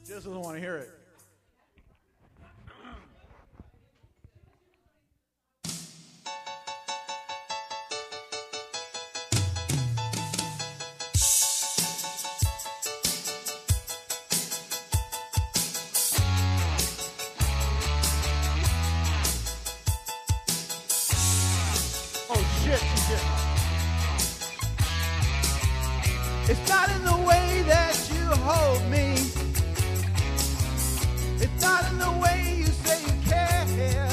Just doesn't want to hear it. Oh shit, shit. It's not in the way that you hold me. It's not in the way you say you care.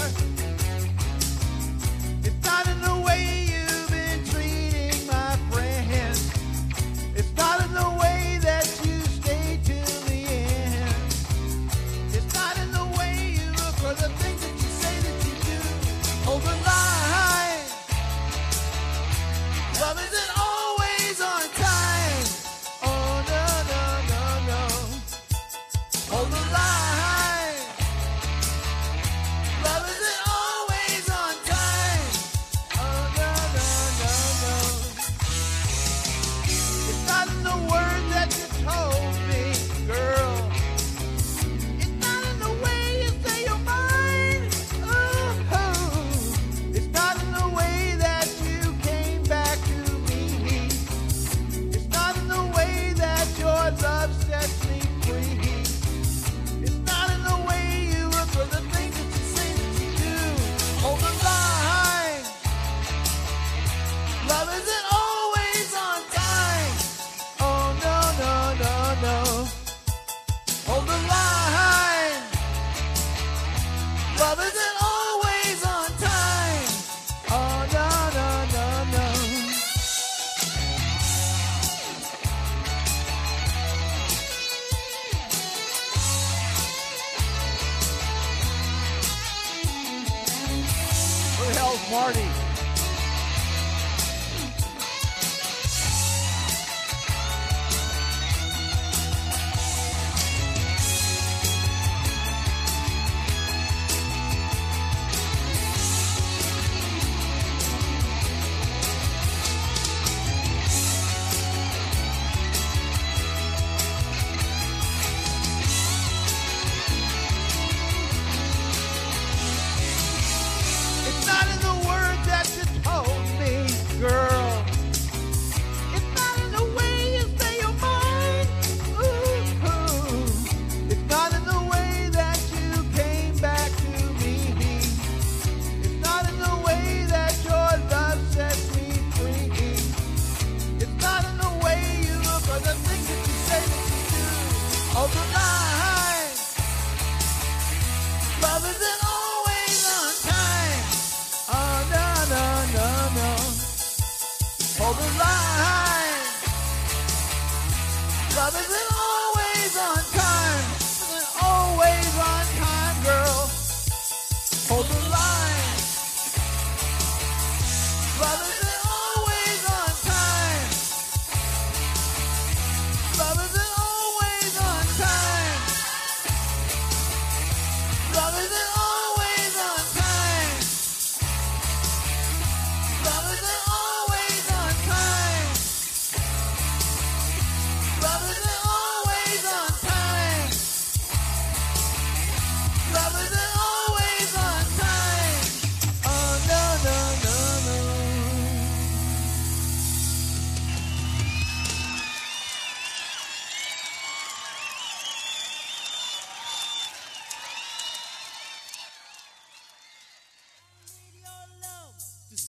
It's not in the way you've been treating my friends. It's not in the way that you stay till the end. It's not in the way you look or the things that you say that you do. Hold the line. Love isn't always on time. Oh no, no, no, no. Hold the line. Love isn't always on time. Oh no, no, no, no. It's not in the words that you told me, girl. It's not in the way you say you're mine. Oh, it's not in the way that you came back to me. It's not in the way that your love sets me free. It's not in the way you look or the things that you say that you do. Hold the line. Love isn't always on time. Oh no, no, no, no. Hold the line. Love isn't always on time. Oh no, no, no, no. Who the hell's Marty? It's not in the words that you told me, girl. It's not in the way you say you're mine. Ooh. It's not in the way that you came back to me. It's not in the way that your love sets me free. It's not in the way you look or the things that you say that you do. Hold the line. Love isn't always on time. Oh no, no, no, no. Hold the line. Love isn't always